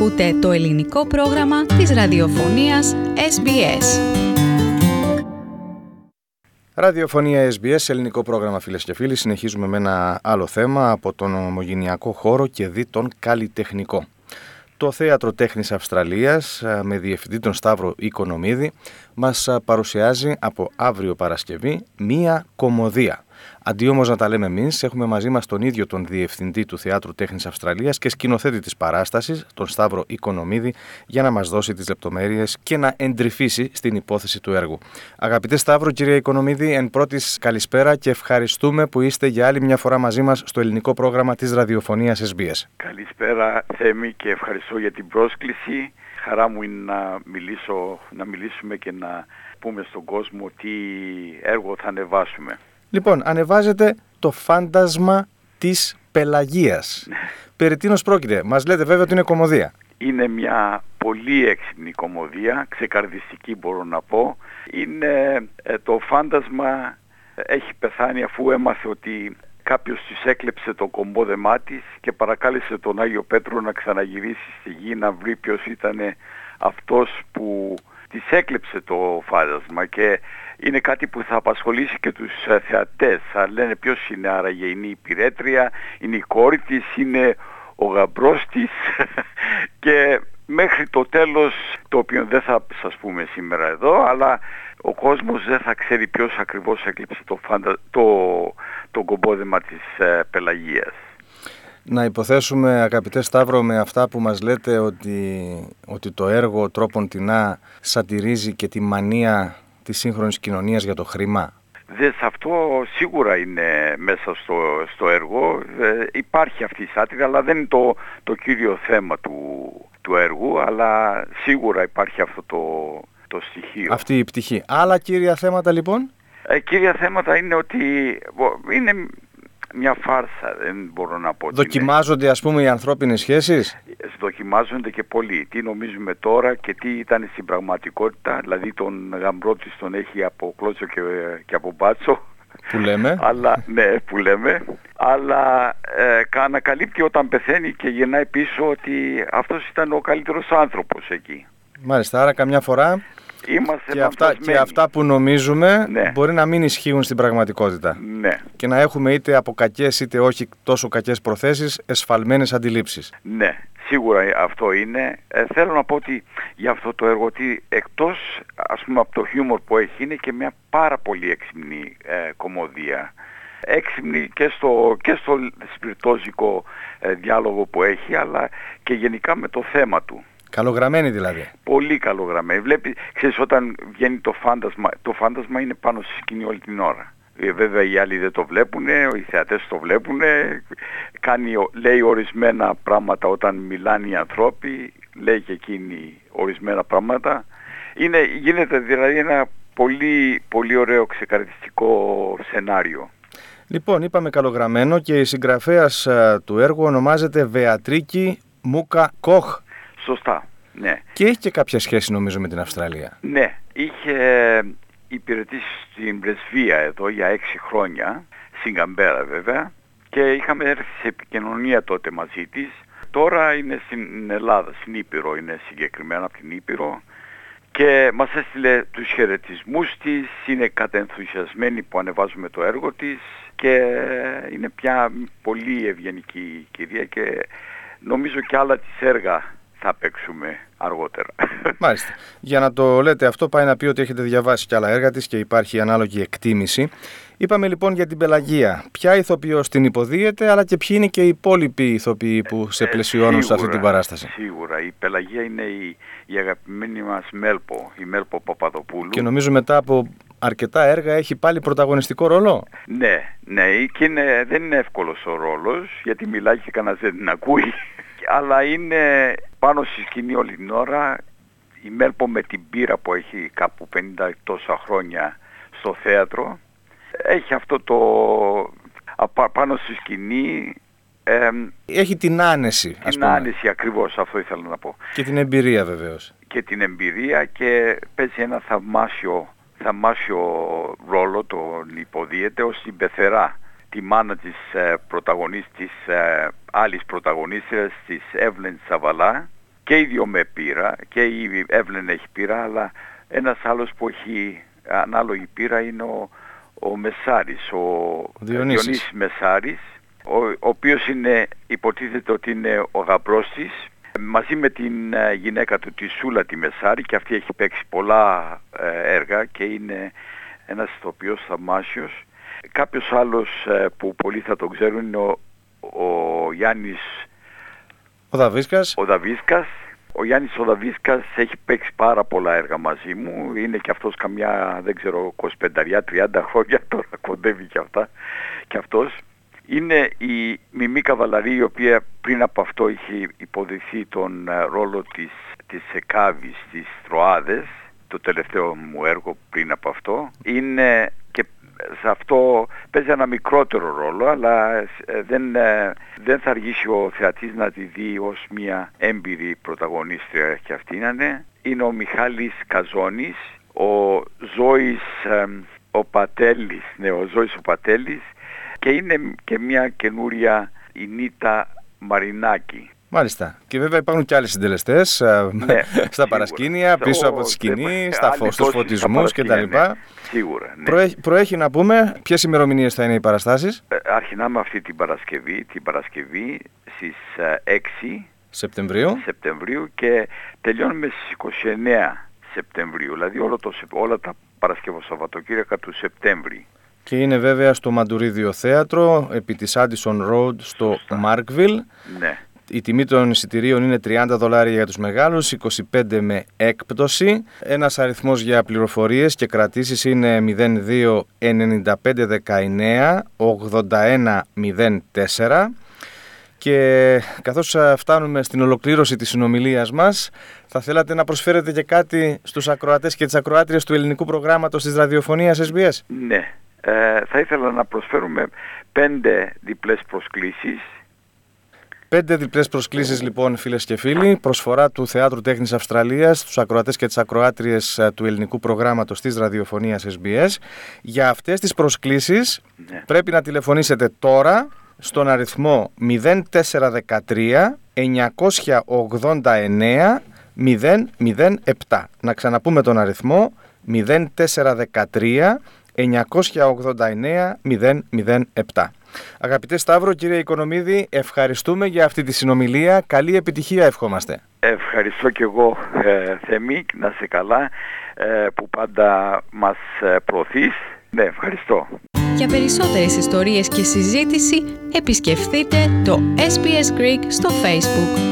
Ακούτε το ελληνικό πρόγραμμα της ραδιοφωνίας SBS. Ραδιοφωνία SBS, ελληνικό πρόγραμμα, φίλες και φίλοι. Συνεχίζουμε με ένα άλλο θέμα από τον ομογενειακό χώρο και δι' τον καλλιτεχνικό. Το Θέατρο Τέχνης Αυστραλίας, με διευθυντή τον Σταύρο Οικονομίδη, μας παρουσιάζει από αύριο Παρασκευή μία κομμωδία. Αντί όμως να τα λέμε εμείς, έχουμε μαζί μας τον ίδιο τον διευθυντή του Θεάτρου Τέχνης Αυστραλίας και σκηνοθέτη της παράστασης, τον Σταύρο Οικονομίδη, για να μας δώσει τις λεπτομέρειες και να εντρυφήσει στην υπόθεση του έργου. Αγαπητέ Σταύρο, κύριε Οικονομίδη, εν πρώτης καλησπέρα και ευχαριστούμε που είστε για άλλη μια φορά μαζί μας στο ελληνικό πρόγραμμα της ραδιοφωνίας SBS. Καλησπέρα Θέμη και ευχαριστώ για την πρόσκληση. Χαρά μου είναι να μιλήσουμε και να πούμε στον κόσμο τι έργο θα ανεβάσουμε. Λοιπόν, ανεβάζετε το φάντασμα της Πελαγίας. Περί τίνος πρόκειται? Μας λέτε βέβαια ότι είναι κομμωδία. Είναι μια πολύ έξυπνη κομμωδία, ξεκαρδιστική μπορώ να πω. Είναι το φάντασμα έχει πεθάνει αφού έμαθε ότι κάποιος της έκλεψε το κομπόδεμά της και παρακάλεσε τον Άγιο Πέτρο να ξαναγυρίσει στη γη να βρει ποιος ήταν αυτός που της έκλεψε το φάντασμα, και είναι κάτι που θα απασχολήσει και τους θεατές. Θα λένε ποιος είναι, άραγε είναι η υπηρέτρια, είναι η κόρη της, είναι ο γαμπρός της και μέχρι το τέλος, το οποίο δεν θα σας πούμε σήμερα εδώ, αλλά ο κόσμος δεν θα ξέρει ποιος ακριβώς έκλειψε το κομπόδεμα της Πελαγίας. Να υποθέσουμε, αγαπητέ Σταύρο, με αυτά που μας λέτε ότι το έργο τρόπον τεινά σατυρίζει και τη μανία της σύγχρονης κοινωνίας για το χρήμα. Αυτό σίγουρα είναι μέσα στο έργο. Υπάρχει αυτή η σάτυρα, αλλά δεν είναι το κύριο θέμα του έργου, αλλά σίγουρα υπάρχει αυτό το στοιχείο. Αυτή η πτυχή. Άλλα κύρια θέματα λοιπόν? Κύρια θέματα είναι ότι είναι μια φάρσα, δεν μπορώ να πω. Δοκιμάζονται ας πούμε οι ανθρώπινες σχέσεις? Δοκιμάζονται και πολύ. Τι νομίζουμε τώρα και τι ήταν στην πραγματικότητα. Δηλαδή τον γαμπρό της τον έχει από κλώτσο και από μπάτσο. Που λέμε. Ναι, που λέμε. Αλλά ανακαλύπτει όταν πεθαίνει και γεννάει πίσω ότι αυτός ήταν ο καλύτερος άνθρωπος εκεί. Μάλιστα, άρα καμιά φορά και αυτά που νομίζουμε, ναι, μπορεί να μην ισχύουν στην πραγματικότητα. Ναι. Και να έχουμε είτε από κακές είτε όχι τόσο κακές προθέσεις εσφαλμένες αντιλήψεις. Ναι, σίγουρα αυτό είναι. Θέλω να πω ότι για αυτό το έργο, ότι εκτός ας πούμε από το χιούμορ που έχει, είναι και μια πάρα πολύ έξυπνη κομμωδία. Έξυπνη και στο σπιρτόζικο διάλογο που έχει, αλλά και γενικά με το θέμα του. Καλογραμμένη δηλαδή. Πολύ καλογραμμένη. Ξέρεις, όταν βγαίνει το φάντασμα είναι πάνω στη σκηνή όλη την ώρα. Βέβαια οι άλλοι δεν το βλέπουν, οι θεατές το βλέπουν. Λέει ορισμένα πράγματα όταν μιλάνε οι ανθρώποι, λέει και εκείνη ορισμένα πράγματα. Γίνεται δηλαδή ένα πολύ, πολύ ωραίο ξεκαρδιστικό σενάριο. Λοιπόν, είπαμε καλογραμμένο και η συγγραφέας του έργου ονομάζεται Βεατρίκη Μούκα Κοχ. Σωστά, ναι. Και έχει και κάποια σχέση νομίζω με την Αυστραλία. Ναι, είχε υπηρετήσει στην πρεσβεία εδώ για 6 χρόνια, στην Καμπέρα βέβαια, και είχαμε έρθει σε επικοινωνία τότε μαζί της. Τώρα είναι στην Ελλάδα, στην Ήπειρο, είναι συγκεκριμένα από την Ήπειρο, και μας έστειλε τους χαιρετισμούς της, είναι κατενθουσιασμένη που ανεβάζουμε το έργο της και είναι πια πολύ ευγενική κυρία και νομίζω και άλλα της έργα θα παίξουμε αργότερα. Μάλιστα. Για να το λέτε αυτό, πάει να πει ότι έχετε διαβάσει και άλλα έργα της και υπάρχει ανάλογη εκτίμηση. Είπαμε λοιπόν για την Πελαγία. Ποια ηθοποιός την υποδίεται, αλλά και ποιοι είναι και οι υπόλοιποι ηθοποιοί που σε πλαισιώνουν σε αυτή την παράσταση? Σίγουρα. Η Πελαγία είναι η αγαπημένη μας Μέλπο, η Μέλπο Παπαδοπούλου. Και νομίζω μετά από αρκετά έργα έχει πάλι πρωταγωνιστικό ρόλο. Ναι, και δεν είναι εύκολος ο ρόλος, γιατί μιλάει και κανένας δεν την ακούει. Αλλά είναι πάνω στη σκηνή όλη την ώρα. Η Μέλπο με την πείρα που έχει κάπου 50 τόσα χρόνια στο θέατρο, έχει αυτό πάνω στη σκηνή. Έχει την άνεση, ας πούμε. Την άνεση, ακριβώς, αυτό ήθελα να πω. Και την εμπειρία βεβαίως. Και την εμπειρία, και παίζει ένα θαυμάσιο ρόλο, τον υποδίεται ως την πεθερά, τη μάνα της άλλης πρωταγωνίστριας, της Εύλεν Σαβαλά, και οι δύο με πείρα, και η Εύλεν έχει πείρα, αλλά ένας άλλος που έχει ανάλογη πείρα είναι ο Μεσάρης, ο Διονύσης Μεσάρης, ο οποίος υποτίθεται ότι είναι ο γαμπρός της, μαζί με την γυναίκα του, τη Σούλα τη Μεσάρη, και αυτή έχει παίξει πολλά έργα και είναι ένας ηθοποιός θαυμάσιος. Κάποιος άλλος που πολλοί θα τον ξέρουν είναι ο Γιάννης ο Δαβίσκας. Ο Γιάννης ο Δαβίσκας έχει παίξει πάρα πολλά έργα μαζί μου. Είναι και αυτός καμιά, δεν ξέρω, 25-30 χρόνια τώρα, κοντεύει και αυτός. Είναι η Μιμή Καβαλαρή, η οποία πριν από αυτό είχε υποδεχθεί τον ρόλο της Εκάβης στις Τροάδες, το τελευταίο μου έργο πριν από αυτό. Είναι και σε αυτό παίζει ένα μικρότερο ρόλο, αλλά δεν θα αργήσει ο θεατής να τη δει ως μια έμπειρη πρωταγωνίστρια, και αυτή είναι ο Μιχάλης Καζώνης, ο Ζώης ο Πατέλης, και είναι και μια καινούρια η Νίτα Μαρινάκη. Μάλιστα. Και βέβαια υπάρχουν και άλλοι συντελεστές στα παρασκήνια, πίσω από τη σκηνή, στους φωτισμούς κτλ. Σίγουρα. Προέχει να πούμε ποιες ημερομηνίες θα είναι οι παραστάσεις. Αρχινάμε αυτή την Παρασκευή στις 6 Σεπτεμβρίου και τελειώνουμε στις 29 Σεπτεμβρίου, δηλαδή όλα τα Παρασκευοσαββατοκύριακα του Σεπτέμβρη. Και είναι βέβαια στο Μαντουρίδιο Θέατρο, επί της Addison Road στο Markville. Ναι. Η τιμή των εισιτηρίων είναι $30 για τους μεγάλους, 25 με έκπτωση. Ένας αριθμός για πληροφορίες και κρατήσεις είναι 02 95 19 81 04. Και καθώς φτάνουμε στην ολοκλήρωση της συνομιλίας μας, θα θέλατε να προσφέρετε και κάτι στους ακροατές και τις ακροάτριες του ελληνικού προγράμματος της ραδιοφωνίας SBS? Ναι, θα ήθελα να προσφέρουμε 5 διπλές προσκλήσεις. 5 διπλές προσκλήσεις λοιπόν, φίλες και φίλοι, προσφορά του Θεάτρου Τέχνης Αυστραλίας στους ακροατές και τις ακροάτριες του ελληνικού προγράμματος της ραδιοφωνίας SBS. Για αυτές τις προσκλήσεις πρέπει να τηλεφωνήσετε τώρα στον αριθμό 0413 989 007. Να ξαναπούμε τον αριθμό 0413 989 007. Αγαπητέ Σταύρο, κύριε Οικονομίδη, ευχαριστούμε για αυτή τη συνομιλία. Καλή επιτυχία ευχόμαστε. Ευχαριστώ και εγώ, Θέμη, να είσαι καλά, που πάντα μας προωθείς. Ναι, ευχαριστώ. Για περισσότερες ιστορίες και συζήτηση επισκεφτείτε το SBS Greek στο Facebook.